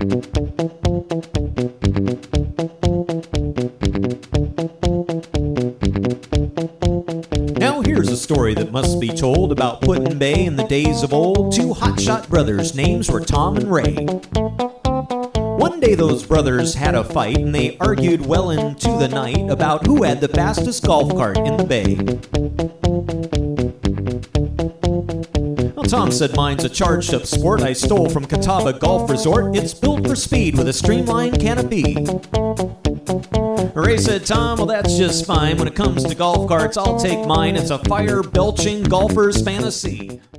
Now here's a story that must be told about Put-in-Bay in the days of old. Two hotshot brothers, names were Tom and Ray. One day those brothers had a fight and they argued well into the night about who had the fastest golf cart in the bay. Well, Tom said, "Mine's a charged-up sport I stole from Catawba Golf Resort. It's built for speed with a streamlined canopy." Ray said, "Tom, well, that's just fine. When it comes to golf carts, I'll take mine. It's a fire-belching golfer's fantasy."